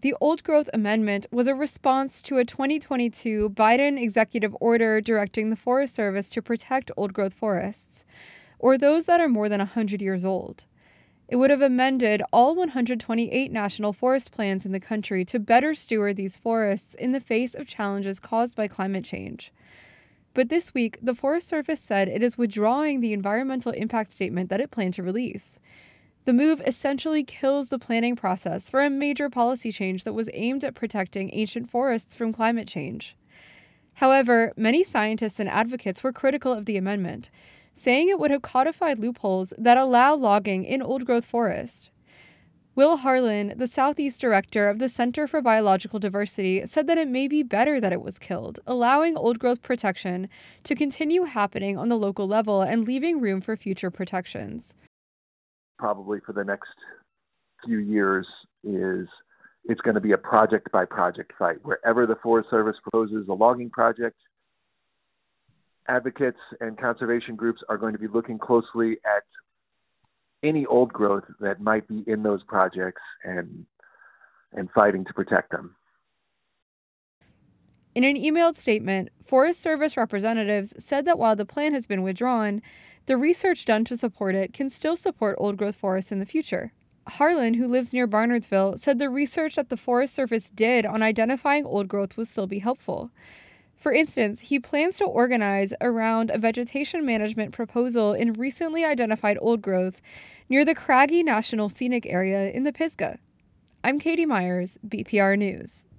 The Old Growth Amendment was a response to a 2022 Biden executive order directing the Forest Service to protect old-growth forests, or those that are more than 100 years old. It would have amended all 128 national forest plans in the country to better steward these forests in the face of challenges caused by climate change. But this week, the Forest Service said it is withdrawing the environmental impact statement that it planned to release. The move essentially kills the planning process for a major policy change that was aimed at protecting ancient forests from climate change. However, many scientists and advocates were critical of the amendment, saying it would have codified loopholes that allow logging in old-growth forest. Will Harlan, the Southeast director of the Center for Biological Diversity, said that it may be better that it was killed, allowing old-growth protection to continue happening on the local level and leaving room for future protections. Probably for the next few years it's going to be a project by project fight. Wherever the Forest Service proposes a logging project, advocates and conservation groups are going to be looking closely at any old growth that might be in those projects and fighting to protect them. In an emailed statement, Forest Service representatives said that while the plan has been withdrawn, the research done to support it can still support old-growth forests in the future. Harlan, who lives near Barnardsville, said the research that the Forest Service did on identifying old growth will still be helpful. For instance, he plans to organize around a vegetation management proposal in recently identified old growth near the Craggy National Scenic Area in the Pisgah. I'm Katie Myers, BPR News.